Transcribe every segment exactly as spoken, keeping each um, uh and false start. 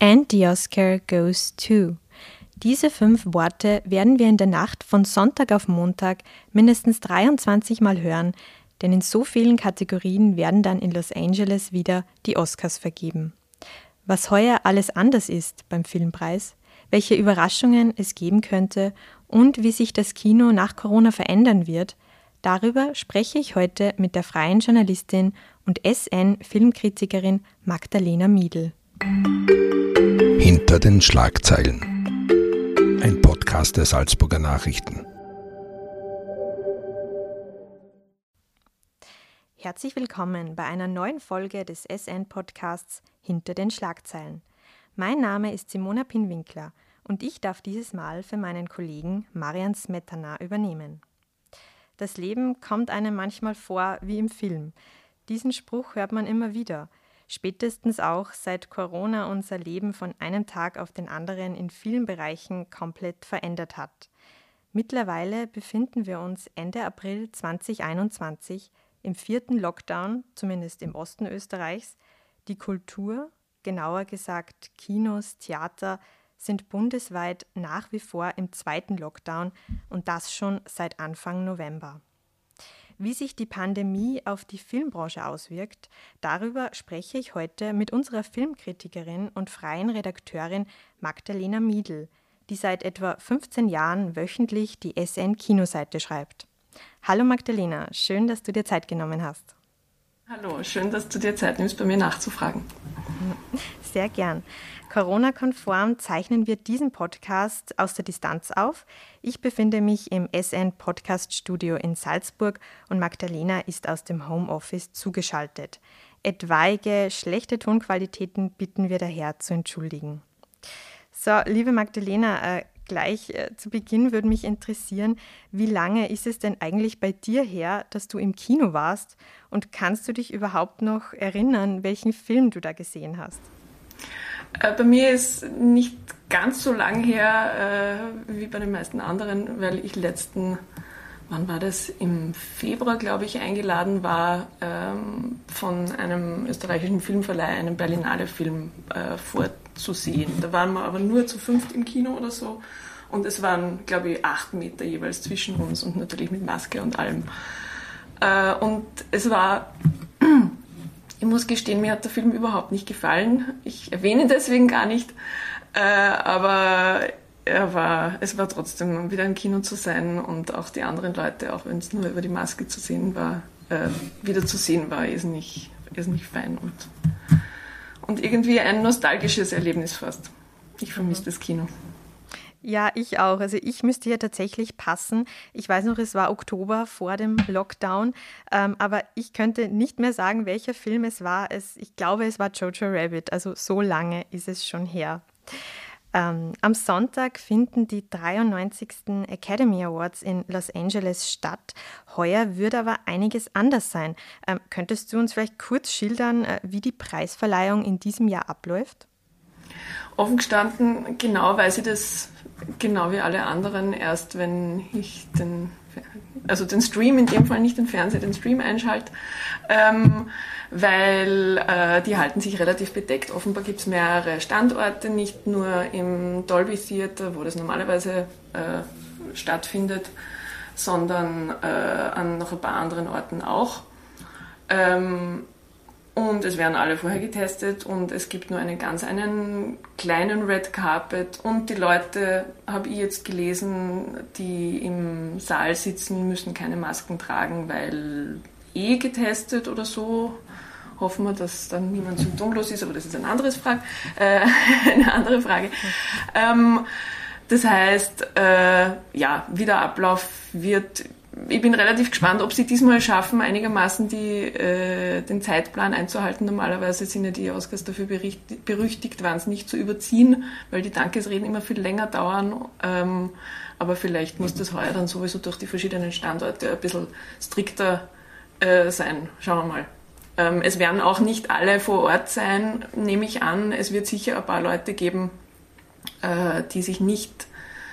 And the Oscar goes to. Diese fünf Worte werden wir in der Nacht von Sonntag auf Montag mindestens dreiundzwanzig Mal hören, denn in so vielen Kategorien werden dann in Los Angeles wieder die Oscars vergeben. Was heuer alles anders ist beim Filmpreis, welche Überraschungen es geben könnte und wie sich das Kino nach Corona verändern wird, darüber spreche ich heute mit der freien Journalistin und S N-Filmkritikerin Magdalena Miedl. Hinter den Schlagzeilen. Ein Podcast der Salzburger Nachrichten. Herzlich willkommen bei einer neuen Folge des S N-Podcasts Hinter den Schlagzeilen. Mein Name ist Simona Pinwinkler und ich darf dieses Mal für meinen Kollegen Marian Smetana übernehmen. Das Leben kommt einem manchmal vor wie im Film. Diesen Spruch hört man immer wieder. Spätestens auch seit Corona unser Leben von einem Tag auf den anderen in vielen Bereichen komplett verändert hat. Mittlerweile befinden wir uns Ende April zweitausendeinundzwanzig im vierten Lockdown, zumindest im Osten Österreichs. Die Kultur, genauer gesagt Kinos, Theater, sind bundesweit nach wie vor im zweiten Lockdown und das schon seit Anfang November. Wie sich die Pandemie auf die Filmbranche auswirkt, darüber spreche ich heute mit unserer Filmkritikerin und freien Redakteurin Magdalena Miedl, die seit etwa fünfzehn Jahren wöchentlich die S N-Kinoseite schreibt. Hallo Magdalena, schön, dass du dir Zeit genommen hast. Hallo, schön, dass du dir Zeit nimmst, bei mir nachzufragen. Sehr gern. Corona-konform zeichnen wir diesen Podcast aus der Distanz auf. Ich befinde mich im S N-Podcast-Studio in Salzburg und Magdalena ist aus dem Homeoffice zugeschaltet. Etwaige schlechte Tonqualitäten bitten wir daher zu entschuldigen. So, liebe Magdalena, äh, gleich äh, zu Beginn würde mich interessieren, wie lange ist es denn eigentlich bei dir her, dass du im Kino warst? Und kannst du dich überhaupt noch erinnern, welchen Film du da gesehen hast? Bei mir ist nicht ganz so lang her äh, wie bei den meisten anderen, weil ich letzten, wann war das, im Februar, glaube ich, eingeladen war, ähm, von einem österreichischen Filmverleih einen Berlinale-Film äh, vorzusehen. Da waren wir aber nur zu fünft im Kino oder so und es waren, glaube ich, acht Meter jeweils zwischen uns und natürlich mit Maske und allem. Äh, und es war... Ich muss gestehen, mir hat der Film überhaupt nicht gefallen. Ich erwähne ihn deswegen gar nicht. Äh, aber er war, es war trotzdem wieder im Kino zu sein und auch die anderen Leute, auch wenn es nur über die Maske zu sehen war, äh, wieder zu sehen war, ist nicht, ist nicht fein. Und, und irgendwie ein nostalgisches Erlebnis fast. Ich vermisse das Kino. Ja, ich auch. Also ich müsste hier tatsächlich passen. Ich weiß noch, es war Oktober vor dem Lockdown, ähm, aber ich könnte nicht mehr sagen, welcher Film es war. Es, ich glaube, es war Jojo Rabbit, also so lange ist es schon her. Ähm, am Sonntag finden die dreiundneunzigsten Academy Awards in Los Angeles statt. Heuer wird aber einiges anders sein. Ähm, könntest du uns vielleicht kurz schildern, äh, wie die Preisverleihung in diesem Jahr abläuft? Offen gestanden, genau weiß ich das, genau wie alle anderen, erst wenn ich den, also den Stream, in dem Fall nicht den Fernseher, den Stream einschalte, ähm, weil äh, die halten sich relativ bedeckt. Offenbar gibt es mehrere Standorte, nicht nur im Dolby Theater, wo das normalerweise äh, stattfindet, sondern äh, an noch ein paar anderen Orten auch. Ähm, Und es werden alle vorher getestet und es gibt nur einen ganz einen kleinen Red Carpet und die Leute, habe ich jetzt gelesen, die im Saal sitzen, müssen keine Masken tragen, weil eh getestet oder so. Hoffen wir, dass dann niemand symptomlos ist, aber das ist eine andere Frage. Äh, eine andere Frage. Ähm, das heißt, äh, ja, wie der Ablauf wird. Ich bin relativ gespannt, ob sie diesmal schaffen, einigermaßen die, äh, den Zeitplan einzuhalten. Normalerweise sind ja die Oscars dafür bericht, berüchtigt, wahnsinnig zu überziehen, weil die Dankesreden immer viel länger dauern. Ähm, aber vielleicht muss das heuer dann sowieso durch die verschiedenen Standorte ein bisschen strikter äh, sein. Schauen wir mal. Ähm, es werden auch nicht alle vor Ort sein, nehme ich an. Es wird sicher ein paar Leute geben, äh, die sich nicht...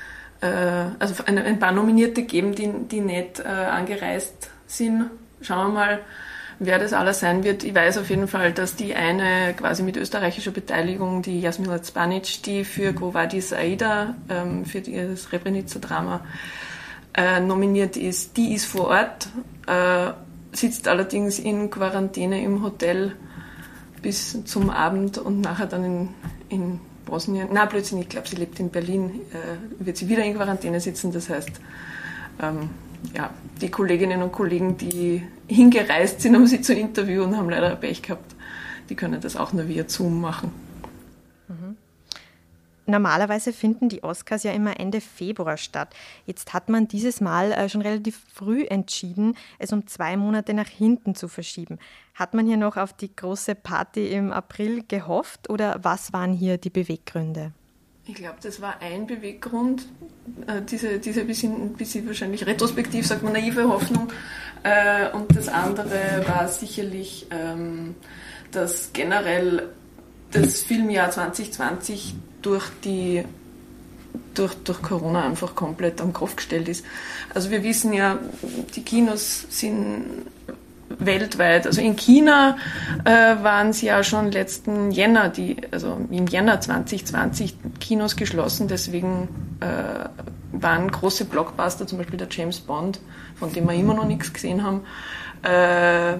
also ein, ein paar Nominierte geben, die, die nicht äh, angereist sind. Schauen wir mal. wer das alles sein wird. Ich weiß auf jeden Fall, dass die eine quasi mit österreichischer Beteiligung, die Jasmina Zbanic, die für Quo Vadis Aida, ähm, für das Srebrenica-Drama äh, nominiert ist, die ist vor Ort, äh, sitzt allerdings in Quarantäne im Hotel bis zum Abend und nachher dann in, in Bosnien. Na, plötzlich, ich glaube, sie lebt in Berlin, äh, wird sie wieder in Quarantäne sitzen. Das heißt, ähm, ja, die Kolleginnen und Kollegen, die hingereist sind, um sie zu interviewen, haben leider Pech gehabt. Die können das auch nur via Zoom machen. Mhm. Normalerweise finden die Oscars ja immer Ende Februar statt. Jetzt hat man dieses Mal äh, schon relativ früh entschieden, es um zwei Monate nach hinten zu verschieben. Hat man hier noch auf die große Party im April gehofft oder was waren hier die Beweggründe? Ich glaube, das war ein Beweggrund, äh, diese, diese bisschen, bisschen wahrscheinlich retrospektiv, sagt man, naive Hoffnung. Äh, und das andere war sicherlich, ähm, dass generell das Filmjahr zwanzig zwanzig durch die durch, durch Corona einfach komplett am Kopf gestellt ist. Also wir wissen ja, die Kinos sind weltweit, also in China äh, waren es ja schon letzten Jänner, die, also im Jänner zwanzig zwanzig Kinos geschlossen, deswegen äh, waren große Blockbuster, zum Beispiel der James Bond, von dem wir immer noch nichts gesehen haben, äh,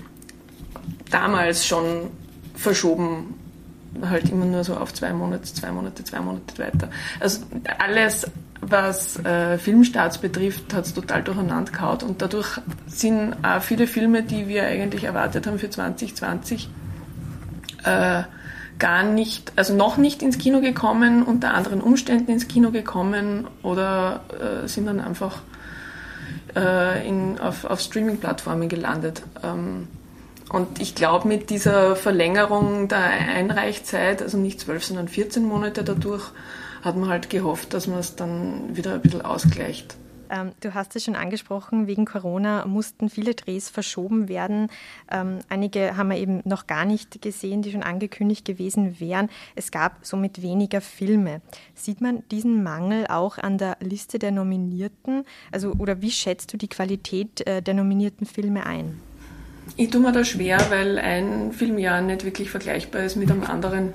damals schon verschoben, halt immer nur so auf zwei Monate, zwei Monate, zwei Monate weiter. Also alles, was äh, Filmstarts betrifft, hat es total durcheinander gehauen und dadurch sind auch viele Filme, die wir eigentlich erwartet haben für zwanzig zwanzig, äh, gar nicht, also noch nicht ins Kino gekommen, unter anderen Umständen ins Kino gekommen oder äh, sind dann einfach äh, in, auf, auf Streaming-Plattformen gelandet. Ähm, Und ich glaube, mit dieser Verlängerung der Einreichzeit, also nicht zwölf, sondern vierzehn Monate dadurch, hat man halt gehofft, dass man es dann wieder ein bisschen ausgleicht. Ähm, du hast es schon angesprochen, wegen Corona mussten viele Drehs verschoben werden. Ähm, einige haben wir eben noch gar nicht gesehen, die schon angekündigt gewesen wären. Es gab somit weniger Filme. Sieht man diesen Mangel auch an der Liste der Nominierten? Also, oder wie schätzt du die Qualität äh, der nominierten Filme ein? Ich tue mir da schwer, weil ein Filmjahr nicht wirklich vergleichbar ist mit einem anderen.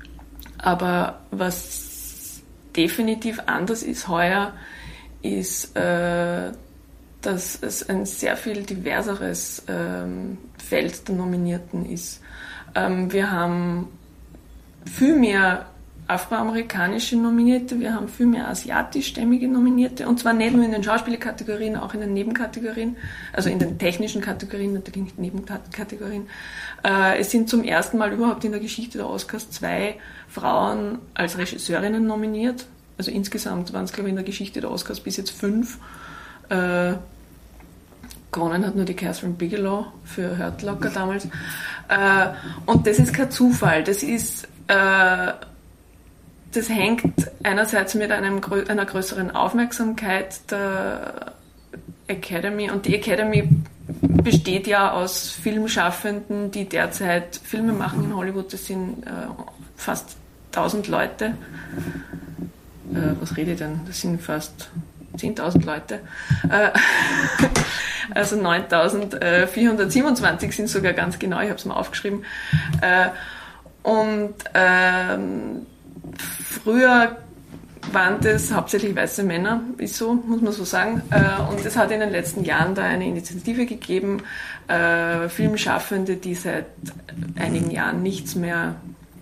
Aber was definitiv anders ist heuer, ist, äh, dass es ein sehr viel diverseres ähm, Feld der Nominierten ist. Ähm, wir haben viel mehr afroamerikanische Nominierte, wir haben viel mehr asiatischstämmige Nominierte und zwar nicht nur in den Schauspielerkategorien, auch in den Nebenkategorien, also in den technischen Kategorien, natürlich nicht Nebenkategorien. Äh, es sind zum ersten Mal überhaupt in der Geschichte der Oscars zwei Frauen als Regisseurinnen nominiert, also insgesamt waren es, glaube ich, in der Geschichte der Oscars bis jetzt fünf. Äh, gewonnen hat nur die Catherine Bigelow für Hurt Locker damals. Äh, und das ist kein Zufall, das ist äh, Das hängt einerseits mit einem, einer größeren Aufmerksamkeit der Academy und die Academy besteht ja aus Filmschaffenden, die derzeit Filme machen in Hollywood. Das sind äh, fast tausend Leute. Äh, was rede ich denn? Das sind fast zehntausend Leute. Äh, also neuntausendvierhundertsiebenundzwanzig sind sogar ganz genau, ich habe es mal aufgeschrieben. Äh, und ähm, Früher waren das hauptsächlich weiße Männer, ist so, muss man so sagen. Und es hat in den letzten Jahren da eine Initiative gegeben, Filmschaffende, die seit einigen Jahren nichts mehr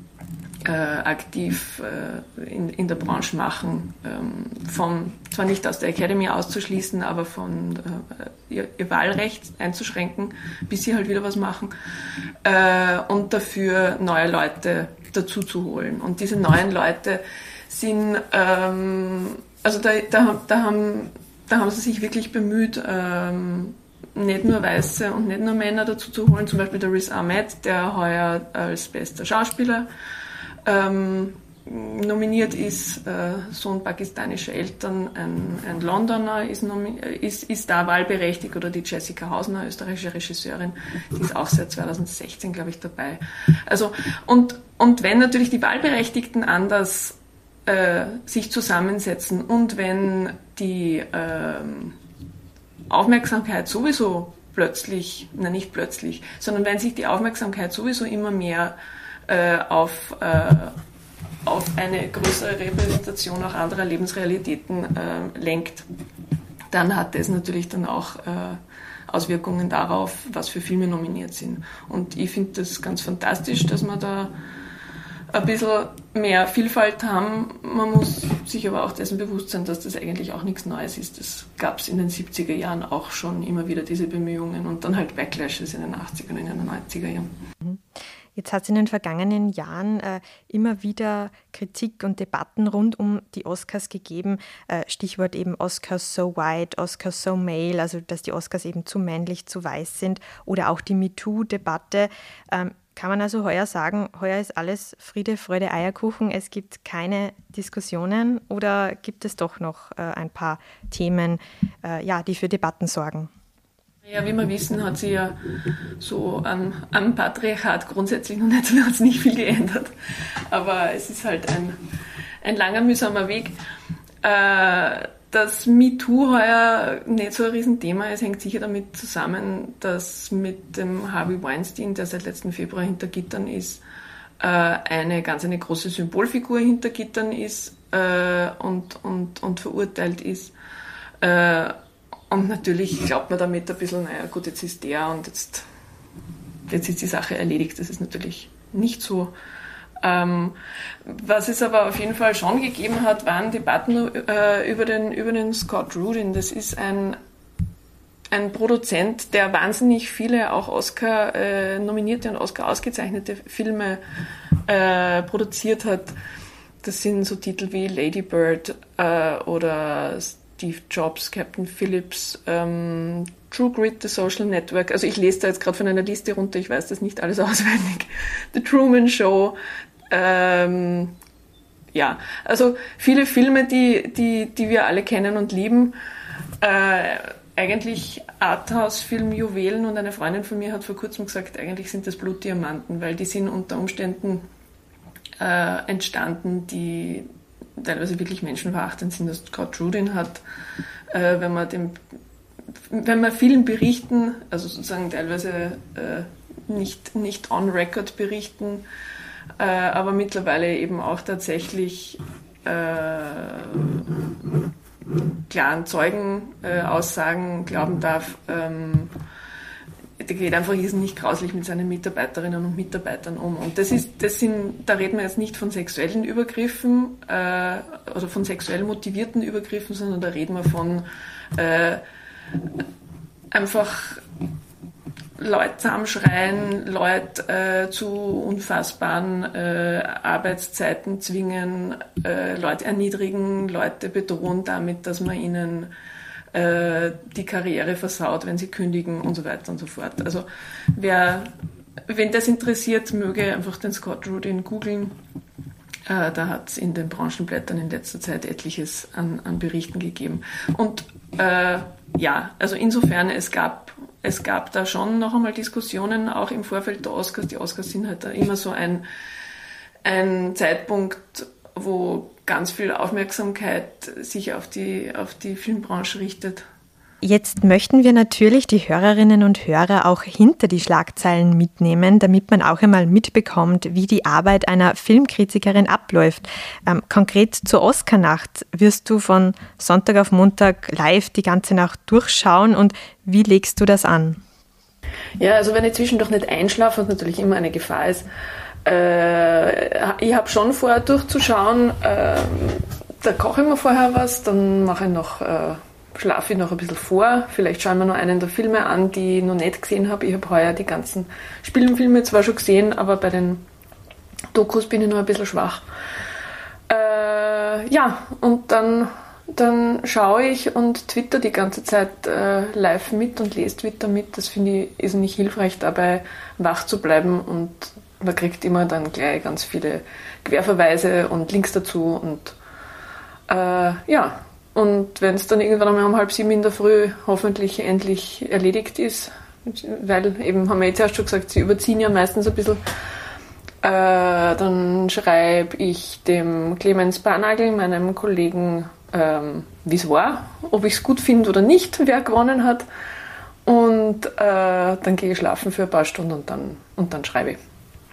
aktiv in, in der Branche machen, von, zwar nicht aus der Academy auszuschließen, aber von ihr, ihr Wahlrecht einzuschränken, bis sie halt wieder was machen und dafür neue Leute dazu zu holen. Und diese neuen Leute sind, ähm, also da, da, da, haben, da haben sie sich wirklich bemüht, ähm, nicht nur Weiße und nicht nur Männer dazu zu holen, zum Beispiel der Riz Ahmed, der heuer als bester Schauspieler ähm, nominiert ist, äh, Sohn pakistanischer Eltern, ein, ein Londoner ist, nomi- ist, ist da wahlberechtigt, oder die Jessica Hausner, österreichische Regisseurin, die ist auch seit zweitausendsechzehn, glaube ich, dabei. Also, und, und wenn natürlich die Wahlberechtigten anders äh, sich zusammensetzen und wenn die äh, Aufmerksamkeit sowieso plötzlich, nein nicht plötzlich, sondern wenn sich die Aufmerksamkeit sowieso immer mehr äh, auf, äh, auf eine größere Repräsentation auch anderer Lebensrealitäten äh, lenkt, dann hat das natürlich dann auch äh, Auswirkungen darauf, was für Filme nominiert sind. Und ich finde das ganz fantastisch, dass wir da ein bisschen mehr Vielfalt haben. Man muss sich aber auch dessen bewusst sein, dass das eigentlich auch nichts Neues ist. Das gab es in den siebziger Jahren auch schon immer wieder, diese Bemühungen, und dann halt Backlashes in den achtziger und in den neunziger Jahren. Jetzt hat es in den vergangenen Jahren äh, immer wieder Kritik und Debatten rund um die Oscars gegeben. Äh, Stichwort eben Oscars so white, Oscars so male, also dass die Oscars eben zu männlich, zu weiß sind. Oder auch die MeToo-Debatte. Ähm, Kann man also heuer sagen, heuer ist alles Friede, Freude, Eierkuchen, es gibt keine Diskussionen, oder gibt es doch noch äh, ein paar Themen, äh, ja, die für Debatten sorgen? Ja, wie wir wissen, hat sich ja so am, am Patriarchat grundsätzlich noch nicht, hat es nicht viel geändert. Aber es ist halt ein, ein langer, mühsamer Weg. Äh, Dass MeToo heuer nicht so ein Riesenthema ist, hängt sicher damit zusammen, dass mit dem Harvey Weinstein, der seit letzten Februar hinter Gittern ist, eine ganz eine große Symbolfigur hinter Gittern ist und, und, und verurteilt ist. Und natürlich glaubt man damit ein bisschen, naja gut, jetzt ist der und jetzt, jetzt ist die Sache erledigt. Das ist natürlich nicht so. Ähm, was es aber auf jeden Fall schon gegeben hat, waren Debatten äh, über, den, über den Scott Rudin. Das ist ein, ein Produzent, der wahnsinnig viele auch Oscar-nominierte äh, und Oscar-ausgezeichnete Filme äh, produziert hat. Das sind so Titel wie Lady Bird äh, oder Steve Jobs, Captain Phillips, ähm, True Grit, The Social Network. Also ich lese da jetzt gerade von einer Liste runter, ich weiß das nicht alles auswendig. The Truman Show. Ähm, ja, also viele Filme, die, die, die wir alle kennen und lieben. Äh, eigentlich Arthouse-Film-Juwelen, und eine Freundin von mir hat vor kurzem gesagt, eigentlich sind das Blutdiamanten, weil die sind unter Umständen äh, entstanden, die teilweise wirklich menschenverachtend sind. Das Scott Rudin hat, äh, wenn man dem wenn man vielen Berichten, also sozusagen teilweise äh, nicht, nicht on record berichten, äh, aber mittlerweile eben auch tatsächlich äh, klaren Zeugenaussagen äh, glauben darf, ähm, der geht einfach nicht grauslich mit seinen Mitarbeiterinnen und Mitarbeitern um. Und das ist, das sind, da reden wir jetzt nicht von sexuellen Übergriffen äh, oder von sexuell motivierten Übergriffen, sondern da reden wir von äh, einfach Leute zusammenschreien, Leute äh, zu unfassbaren äh, Arbeitszeiten zwingen, äh, Leute erniedrigen, Leute bedrohen damit, dass man ihnen äh, die Karriere versaut, wenn sie kündigen und so weiter und so fort. Also wer, wenn das interessiert, möge einfach den Scott Rudin googeln. Äh, da hat es in den Branchenblättern in letzter Zeit etliches an, an Berichten gegeben. Und äh, ja, also insofern, es gab, es gab da schon noch einmal Diskussionen, auch im Vorfeld der Oscars. Die Oscars sind halt da immer so ein, ein Zeitpunkt, wo ganz viel Aufmerksamkeit sich auf die, auf die Filmbranche richtet. Jetzt möchten wir natürlich die Hörerinnen und Hörer auch hinter die Schlagzeilen mitnehmen, damit man auch einmal mitbekommt, wie die Arbeit einer Filmkritikerin abläuft. Ähm, konkret zur Oscarnacht wirst du von Sonntag auf Montag live die ganze Nacht durchschauen, und wie legst du das an? Ja, also wenn ich zwischendurch nicht einschlafe, was natürlich immer eine Gefahr ist, äh, ich habe schon vor, durchzuschauen. Äh, da koche ich mir vorher was, dann mache ich noch... Äh, schlafe ich noch ein bisschen vor. Vielleicht schauen wir noch einen der Filme an, die ich noch nicht gesehen habe. Ich habe heuer die ganzen Spielfilme zwar schon gesehen, aber bei den Dokus bin ich noch ein bisschen schwach. Äh, ja, und dann, dann schaue ich und twitter die ganze Zeit äh, live mit und lese Twitter mit. Das finde ich ist nicht hilfreich, dabei wach zu bleiben, und man kriegt immer dann gleich ganz viele Querverweise und Links dazu, und äh, ja, und wenn es dann irgendwann einmal um halb sieben in der Früh hoffentlich endlich erledigt ist, weil eben, haben wir jetzt erst schon gesagt, sie überziehen ja meistens ein bisschen, äh, dann schreibe ich dem Clemens Barnagel, meinem Kollegen, ähm, wie es war, ob ich es gut finde oder nicht, wer gewonnen hat. und äh, dann gehe ich schlafen für ein paar Stunden und dann, und dann schreibe ich.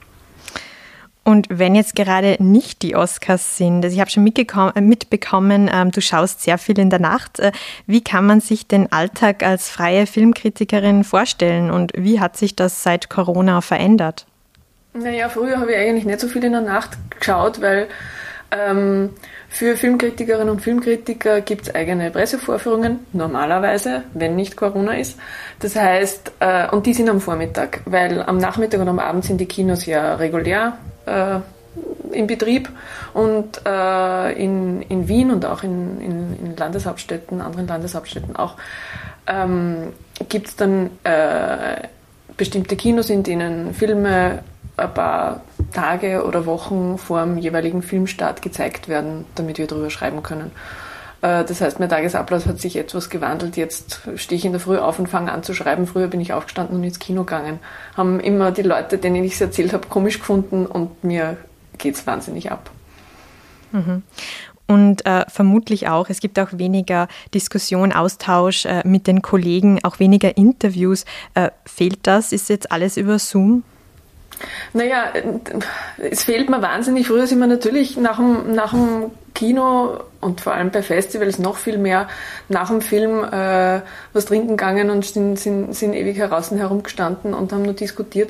Und wenn jetzt gerade nicht die Oscars sind, also ich habe schon mitbekommen, ähm, du schaust sehr viel in der Nacht. Äh, wie kann man sich den Alltag als freie Filmkritikerin vorstellen und wie hat sich das seit Corona verändert? Naja, früher habe ich eigentlich nicht so viel in der Nacht geschaut, weil ähm, für Filmkritikerinnen und Filmkritiker gibt es eigene Pressevorführungen, normalerweise, wenn nicht Corona ist. Das heißt, äh, und die sind am Vormittag, weil am Nachmittag und am Abend sind die Kinos ja regulär äh, in Betrieb und äh, in, in Wien und auch in, in, in Landeshauptstädten, anderen Landeshauptstädten auch, ähm, gibt es dann äh, bestimmte Kinos, in denen Filme ein paar Tage oder Wochen vor dem jeweiligen Filmstart gezeigt werden, damit wir darüber schreiben können. Das heißt, mein Tagesablauf hat sich etwas gewandelt. Jetzt stehe ich in der Früh auf und fange an zu schreiben. Früher bin ich aufgestanden und ins Kino gegangen. Haben immer die Leute, denen ich es erzählt habe, komisch gefunden und mir geht es wahnsinnig ab. Mhm. Und äh, vermutlich auch, es gibt auch weniger Diskussion, Austausch äh, mit den Kollegen, auch weniger Interviews. Äh, fehlt das? Ist jetzt alles über Zoom? Naja, es fehlt mir wahnsinnig. Früher sind wir natürlich nach dem, nach dem Kino und vor allem bei Festivals noch viel mehr nach dem Film äh, was trinken gegangen und sind, sind, sind ewig heraus und herumgestanden und haben nur diskutiert.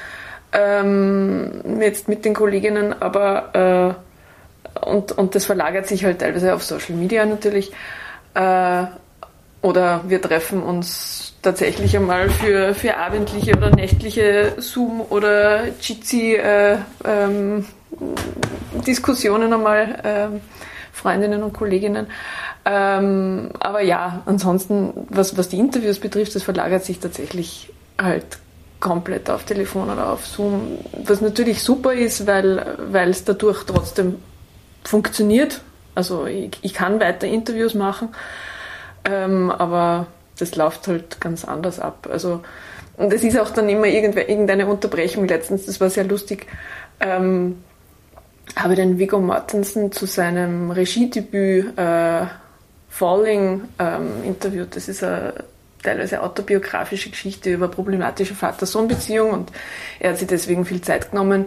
Ähm, jetzt mit den Kolleginnen, aber äh, und, und das verlagert sich halt teilweise auf Social Media natürlich. Äh, oder wir treffen uns tatsächlich einmal für, für abendliche oder nächtliche Zoom- oder Jitsi äh, ähm, Diskussionen einmal, äh, Freundinnen und Kolleginnen. Ähm, aber ja, ansonsten, was, was die Interviews betrifft, das verlagert sich tatsächlich halt komplett auf Telefon oder auf Zoom, was natürlich super ist, weil weil es dadurch trotzdem funktioniert. Also ich, ich kann weiter Interviews machen, ähm, aber das läuft halt ganz anders ab. Also, und es ist auch dann immer irgendeine Unterbrechung. Letztens, das war sehr lustig, ähm, habe den Viggo Mortensen zu seinem Regiedebüt äh, Falling ähm, interviewt. Das ist eine teilweise autobiografische Geschichte über problematische Vater-Sohn-Beziehung und er hat sich deswegen viel Zeit genommen.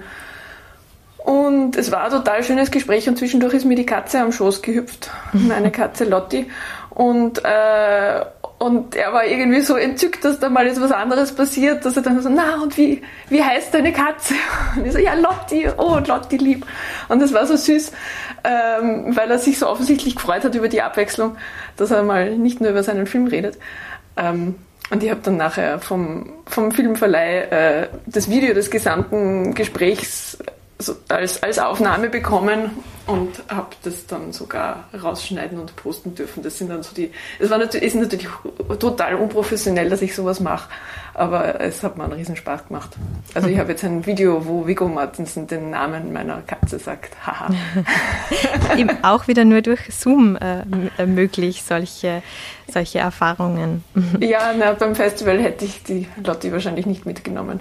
Und es war ein total schönes Gespräch und zwischendurch ist mir die Katze am Schoß gehüpft, meine Katze Lotti. Und, äh, und er war irgendwie so entzückt, dass da mal jetzt was anderes passiert, dass er dann so, na und wie, wie heißt deine Katze? Und ich so, ja Lotti, oh Lotti lieb. Und das war so süß, ähm, weil er sich so offensichtlich gefreut hat über die Abwechslung, dass er mal nicht nur über seinen Film redet. Ähm, und ich habe dann nachher vom, vom Filmverleih äh, das Video des gesamten Gesprächs so als, als Aufnahme bekommen und habe das dann sogar rausschneiden und posten dürfen. Das sind dann so die, es war natürlich, ist natürlich total unprofessionell, dass ich sowas mache, aber es hat mir einen riesen Spaß gemacht. Also ich habe jetzt ein Video, wo Viggo Mortensen den Namen meiner Katze sagt. Haha. Eben auch wieder nur durch Zoom äh, möglich, solche, solche Erfahrungen. Ja, na, beim Festival hätte ich die Lotti wahrscheinlich nicht mitgenommen.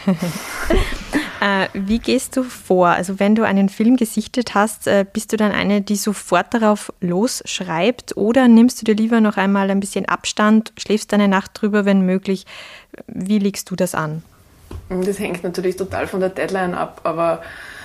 Äh, wie gehst du vor? Also wenn du einen Film gesichtet hast, äh, bist du dann eine, die sofort darauf losschreibt oder nimmst du dir lieber noch einmal ein bisschen Abstand, schläfst eine Nacht drüber, wenn möglich? Wie legst du das an? Das hängt natürlich total von der Deadline ab, aber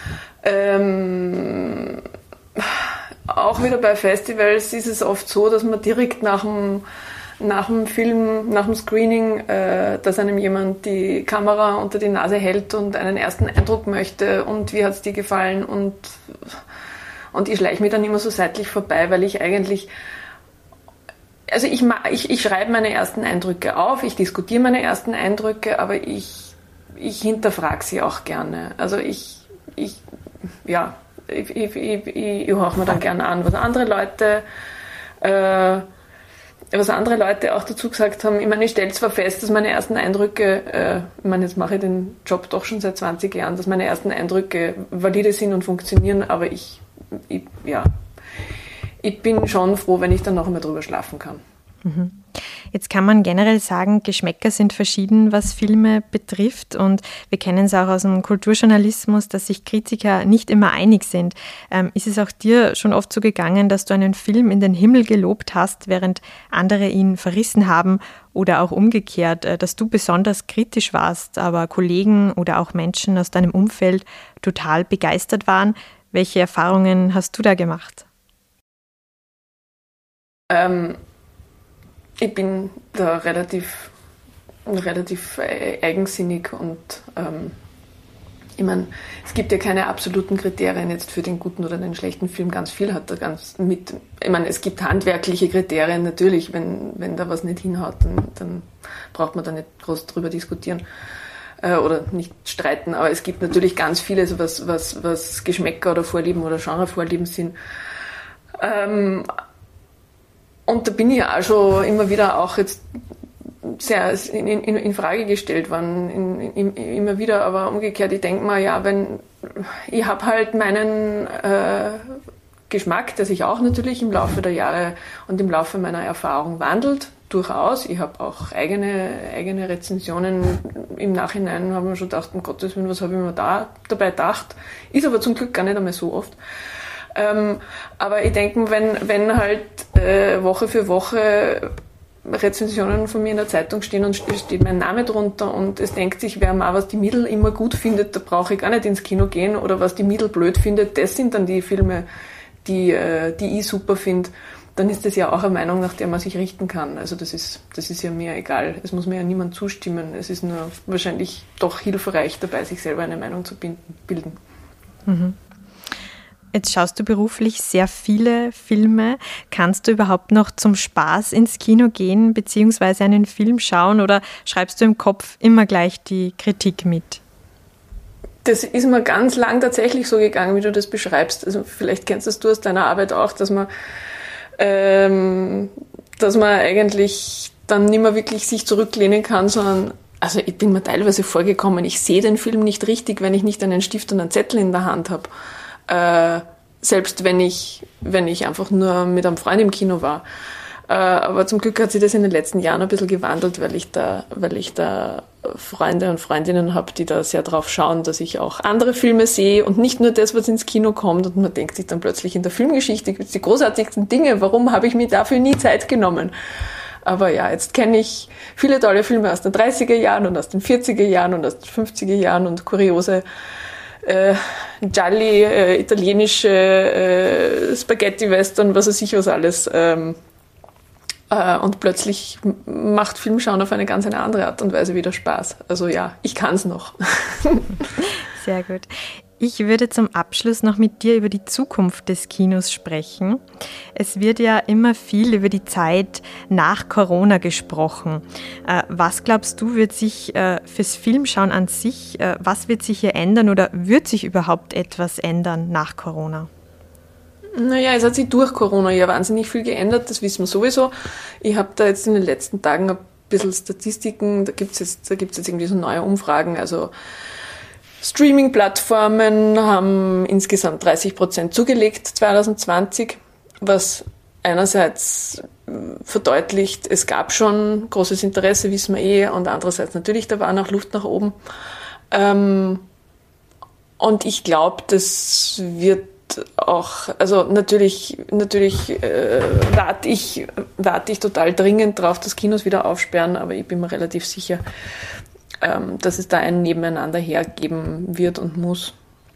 ähm, auch wieder bei Festivals ist es oft so, dass man direkt nach dem nach dem Film, nach dem Screening, äh, dass einem jemand die Kamera unter die Nase hält und einen ersten Eindruck möchte und wie hat es dir gefallen und, und ich schleiche mich dann immer so seitlich vorbei, weil ich eigentlich, also ich, ich, ich schreibe meine ersten Eindrücke auf, ich diskutiere meine ersten Eindrücke, aber ich, ich hinterfrage sie auch gerne. Also ich, ich ja, ich, ich, ich, ich, ich höre mir dann gerne an, was andere Leute äh, was andere Leute auch dazu gesagt haben. Ich meine, ich stelle zwar fest, dass meine ersten Eindrücke, äh, ich meine, jetzt mache ich den Job doch schon seit zwanzig Jahren, dass meine ersten Eindrücke valide sind und funktionieren, aber ich, ich ja, ich bin schon froh, wenn ich dann noch einmal drüber schlafen kann. Mhm. Jetzt kann man generell sagen, Geschmäcker sind verschieden, was Filme betrifft, und wir kennen es auch aus dem Kulturjournalismus, dass sich Kritiker nicht immer einig sind. Ähm, ist es auch dir schon oft so gegangen, dass du einen Film in den Himmel gelobt hast, während andere ihn verrissen haben, oder auch umgekehrt, äh, dass du besonders kritisch warst, aber Kollegen oder auch Menschen aus deinem Umfeld total begeistert waren? Welche Erfahrungen hast du da gemacht? Ähm, ich bin da relativ, relativ eigensinnig und ähm, ich meine, es gibt ja keine absoluten Kriterien jetzt für den guten oder den schlechten Film. Ganz viel hat da ganz mit, ich meine, es gibt handwerkliche Kriterien natürlich, wenn, wenn da was nicht hinhaut, dann, dann braucht man da nicht groß drüber diskutieren äh, oder nicht streiten, aber es gibt natürlich ganz viele, so was, was, was Geschmäcker oder Vorlieben oder Genrevorlieben sind. Ähm, Und da bin ich auch schon immer wieder auch jetzt sehr in, in, in Frage gestellt worden, in, in, immer wieder, aber umgekehrt, ich denke mal, ja, wenn, ich habe halt meinen äh, Geschmack, der sich auch natürlich im Laufe der Jahre und im Laufe meiner Erfahrung wandelt, durchaus. Ich habe auch eigene, eigene Rezensionen im Nachhinein, habe mir schon gedacht, um Gottes Willen, was habe ich mir da dabei gedacht, ist aber zum Glück gar nicht einmal so oft. Ähm, aber ich denke, wenn, wenn halt äh, Woche für Woche Rezensionen von mir in der Zeitung stehen und steht mein Name drunter und es denkt sich, wer mal was die Mädel immer gut findet, da brauche ich gar nicht ins Kino gehen, oder was die Mädel blöd findet, das sind dann die Filme, die, äh, die ich super finde, dann ist das ja auch eine Meinung, nach der man sich richten kann. Also das ist, das ist ja mir egal. Es muss mir ja niemand zustimmen. Es ist nur wahrscheinlich doch hilfreich dabei, sich selber eine Meinung zu bilden. Mhm. Jetzt schaust du beruflich sehr viele Filme. Kannst du überhaupt noch zum Spaß ins Kino gehen bzw. einen Film schauen, oder schreibst du im Kopf immer gleich die Kritik mit? Das ist mir ganz lang tatsächlich so gegangen, wie du das beschreibst. Also vielleicht kennst das du aus deiner Arbeit auch, dass man, ähm, dass man eigentlich dann nicht mehr wirklich sich zurücklehnen kann, sondern, also ich bin mir teilweise vorgekommen, ich sehe den Film nicht richtig, wenn ich nicht einen Stift und einen Zettel in der Hand habe. Äh, selbst wenn ich, wenn ich einfach nur mit einem Freund im Kino war. Äh, aber zum Glück hat sich das in den letzten Jahren ein bisschen gewandelt, weil ich da, weil ich da Freunde und Freundinnen habe, die da sehr drauf schauen, dass ich auch andere Filme sehe und nicht nur das, was ins Kino kommt. Und man denkt sich dann plötzlich, in der Filmgeschichte gibt es die großartigsten Dinge. Warum habe ich mir dafür nie Zeit genommen? Aber ja, jetzt kenne ich viele tolle Filme aus den dreißiger Jahren und aus den vierziger Jahren und aus den fünfziger Jahren und kuriose Äh, Gialli, äh, italienische äh, Spaghetti-Western, was weiß ich was alles. Ähm, äh, und plötzlich macht Filmschauen auf eine ganz eine andere Art und Weise wieder Spaß. Also ja, ich kann es noch. Sehr gut. Ich würde zum Abschluss noch mit dir über die Zukunft des Kinos sprechen. Es wird ja immer viel über die Zeit nach Corona gesprochen. Was glaubst du, wird sich fürs Filmschauen an sich, was wird sich hier ändern, oder wird sich überhaupt etwas ändern nach Corona? Naja, es hat sich durch Corona ja wahnsinnig viel geändert, das wissen wir sowieso. Ich habe da jetzt in den letzten Tagen ein bisschen Statistiken, da gibt es jetzt, da gibt's jetzt irgendwie so neue Umfragen, also Streaming-Plattformen haben insgesamt dreißig Prozent zugelegt zwanzig zwanzig, was einerseits verdeutlicht, es gab schon großes Interesse, wissen wir eh, und andererseits natürlich, da war noch Luft nach oben. Ähm, und ich glaube, das wird auch, also natürlich, natürlich äh, warte ich, warte ich total dringend drauf, dass Kinos wieder aufsperren, aber ich bin mir relativ sicher, dass es da ein Nebeneinander hergeben wird und muss.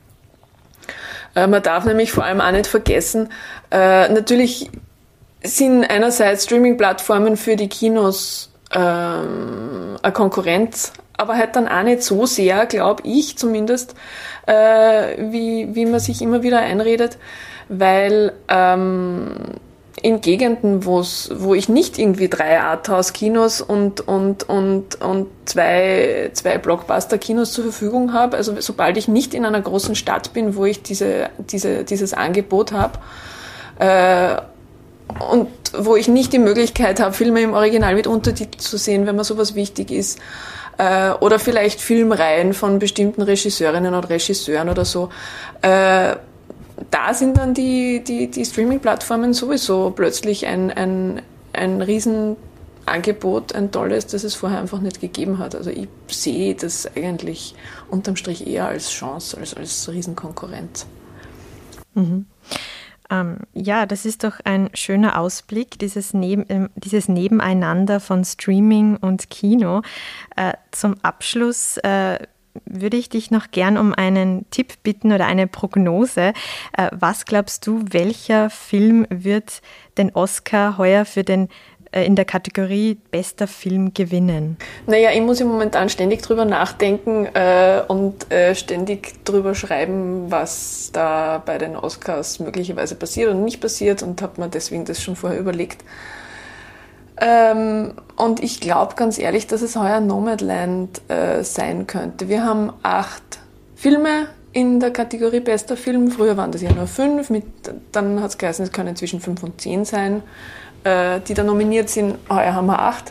Äh, man darf nämlich vor allem auch nicht vergessen, äh, natürlich sind einerseits Streaming-Plattformen für die Kinos ähm, eine Konkurrenz, aber halt dann auch nicht so sehr, glaube ich zumindest, äh, wie, wie man sich immer wieder einredet, weil ähm, in Gegenden, wo's, wo ich nicht irgendwie drei Arthouse-Kinos und, und, und, und zwei, zwei Blockbuster-Kinos zur Verfügung habe, also sobald ich nicht in einer großen Stadt bin, wo ich diese, diese, dieses Angebot habe, äh, und wo ich nicht die Möglichkeit habe, Filme im Original mit Untertitel zu sehen, wenn mir sowas wichtig ist, äh, oder vielleicht Filmreihen von bestimmten Regisseurinnen oder Regisseuren oder so, äh, da sind dann die, die, die Streaming-Plattformen sowieso plötzlich ein, ein, ein riesen Angebot ein tolles, das es vorher einfach nicht gegeben hat. Also ich sehe das eigentlich unterm Strich eher als Chance, als als Riesenkonkurrenz. Mhm. Ähm, ja, das ist doch ein schöner Ausblick, dieses, Neben, äh, dieses Nebeneinander von Streaming und Kino. Äh, zum Abschluss äh, würde ich dich noch gern um einen Tipp bitten oder eine Prognose. Äh, was glaubst du, welcher Film wird den Oscar heuer für den in der Kategorie bester Film gewinnen? Naja, ich muss ja momentan ständig drüber nachdenken äh, und äh, ständig drüber schreiben, was da bei den Oscars möglicherweise passiert und nicht passiert, und habe mir deswegen das schon vorher überlegt. Ähm, und ich glaube ganz ehrlich, dass es heuer Nomadland äh, sein könnte. Wir haben acht Filme in der Kategorie bester Film. Früher waren das ja nur fünf, mit, dann hat es geheißen, es können zwischen fünf und zehn sein, die da nominiert sind. Heuer haben wir acht.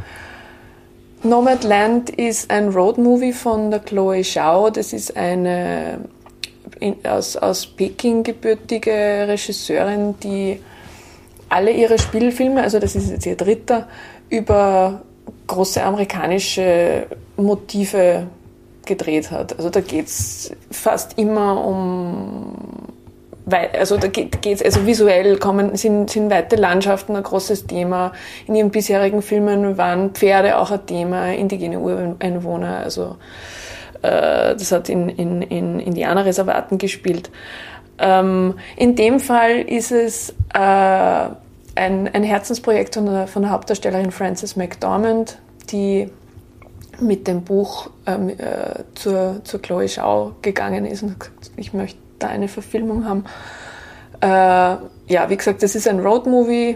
Nomadland ist ein Roadmovie von der Chloe Zhao. Das ist eine in, aus, aus Peking gebürtige Regisseurin, die alle ihre Spielfilme, also das ist jetzt ihr dritter, über große amerikanische Motive gedreht hat. Also da geht es fast immer um Weil, also da geht es, also visuell kommen, sind, sind weite Landschaften ein großes Thema. In ihren bisherigen Filmen waren Pferde auch ein Thema, indigene Ureinwohner, also äh, das hat in, in, in Indianerreservaten gespielt. Ähm, in dem Fall ist es äh, ein, ein Herzensprojekt von der, von der Hauptdarstellerin Frances McDormand, die mit dem Buch ähm, äh, zur, zur Chloe Zhao gegangen ist und hat gesagt, ich möchte da eine Verfilmung haben. Äh, ja, wie gesagt, das ist ein Roadmovie.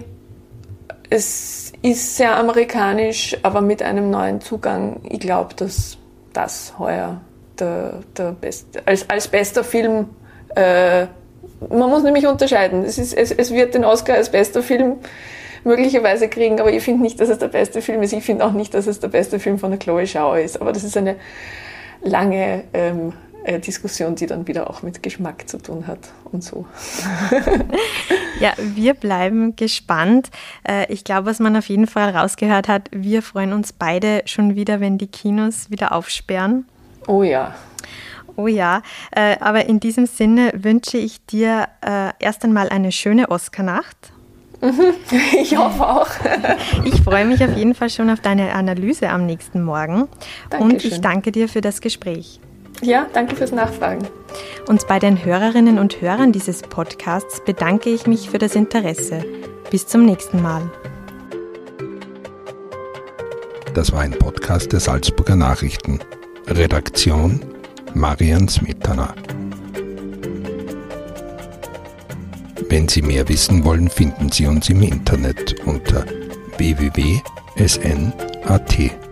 Es ist sehr amerikanisch, aber mit einem neuen Zugang. Ich glaube, dass das heuer der, der beste, als, als bester Film, äh, man muss nämlich unterscheiden. Es, ist, es, es wird den Oscar als bester Film möglicherweise kriegen, aber ich finde nicht, dass es der beste Film ist. Ich finde auch nicht, dass es der beste Film von der Chloe Zhao ist. Aber das ist eine lange ähm, Diskussion, die dann wieder auch mit Geschmack zu tun hat und so. Ja, wir bleiben gespannt. Ich glaube, was man auf jeden Fall rausgehört hat, wir freuen uns beide schon wieder, wenn die Kinos wieder aufsperren. Oh ja. Oh ja, aber in diesem Sinne wünsche ich dir erst einmal eine schöne Oscarnacht. Ich hoffe auch. Ich freue mich auf jeden Fall schon auf deine Analyse am nächsten Morgen. Dankeschön. Und ich danke dir für das Gespräch. Ja, danke fürs Nachfragen. Und bei den Hörerinnen und Hörern dieses Podcasts bedanke ich mich für das Interesse. Bis zum nächsten Mal. Das war ein Podcast der Salzburger Nachrichten. Redaktion Marian Smetana. Wenn Sie mehr wissen wollen, finden Sie uns im Internet unter w w w punkt s n punkt a t.